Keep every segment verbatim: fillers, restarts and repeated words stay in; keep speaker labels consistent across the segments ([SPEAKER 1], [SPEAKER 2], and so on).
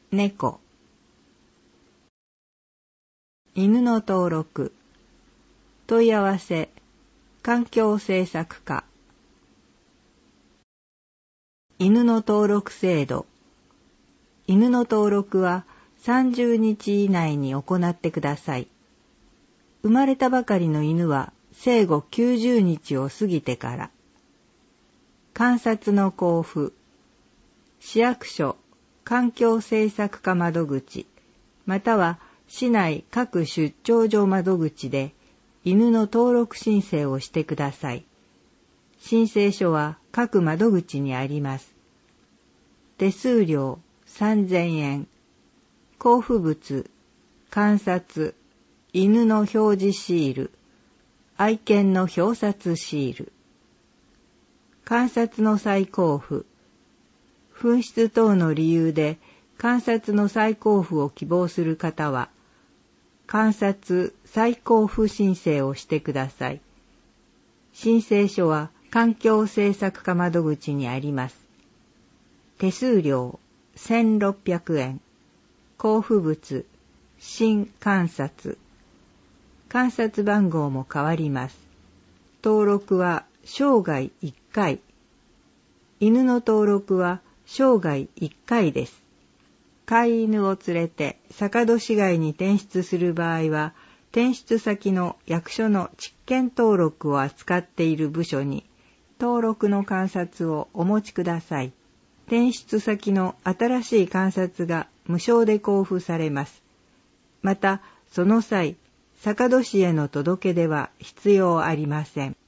[SPEAKER 1] 猫。犬の登録。問い合わせ、環境政策課。犬の登録制度。犬の登録はさんじゅうにち以内に行ってください。生まれたばかりの犬は生後きゅうじゅうにちを過ぎてから。鑑札の交付。市役所、環境政策課窓口、または市内各出張所窓口で犬の登録申請をしてください。申請書は各窓口にあります。手数料さんぜんえん。交付物、鑑札、犬の表示シール、愛犬の表札シール。鑑札の再交付。紛失等の理由で鑑札の再交付を希望する方は、鑑札再交付申請をしてください。申請書は環境政策課窓口にあります。手数料せんろっぴゃくえん。交付物、新鑑札。鑑札番号も変わります。登録は生涯いっかい。犬の登録は生涯いっかいです。飼い犬を連れて坂戸市街に転出する場合は、転出先の役所の畜犬登録を扱っている部署に登録の鑑札をお持ちください。転出先の新しい鑑札が無償で交付されます。また、その際、坂戸市への届け出は必要ありません。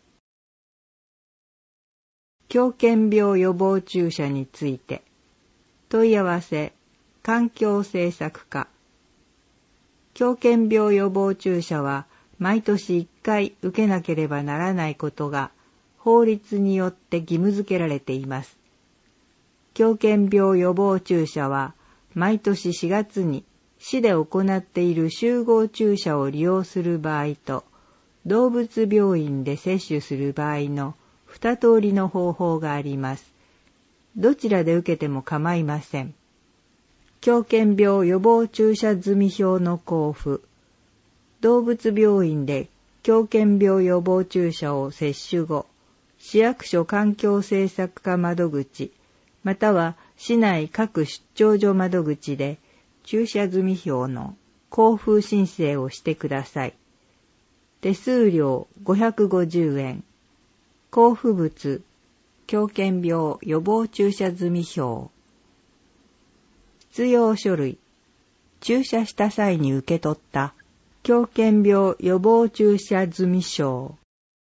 [SPEAKER 1] 狂犬病予防注射について。問い合わせ、環境政策課。狂犬病予防注射は毎年いっかい受けなければならないことが法律によって義務付けられています。狂犬病予防注射は毎年しがつに市で行っている集合注射を利用する場合と、動物病院で接種する場合の二通りの方法があります。どちらで受けても構いません。狂犬病予防注射済証の交付。動物病院で狂犬病予防注射を接種後、市役所環境政策課窓口、または市内各出張所窓口で注射済証の交付申請をしてください。手数料ごひゃくごじゅうえん。交付物、狂犬病予防注射済証。必要書類。注射した際に受け取った狂犬病予防注射済証。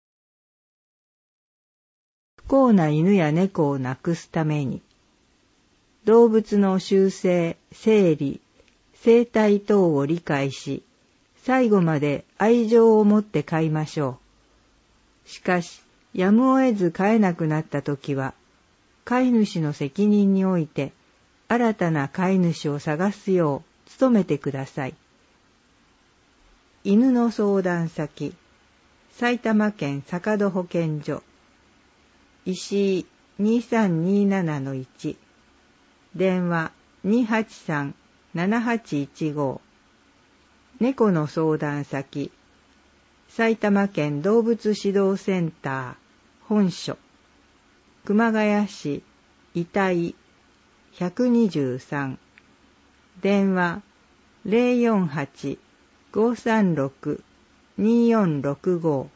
[SPEAKER 1] 不幸な犬や猫をなくすために、動物の習性、生理、生態等を理解し、最後まで愛情を持って飼いましょう。しかし、やむを得ず飼えなくなったときは、飼い主の責任において、新たな飼い主を探すよう努めてください。犬の相談先、埼玉県坂戸保健所、石井 にさんにななのいち、電話 にはちさんななはちいちご。猫の相談先、埼玉県動物指導センター本所、熊谷市遺体ひゃくにじゅうさん、電話 ゼロよんはち ごさんろく によんろくご。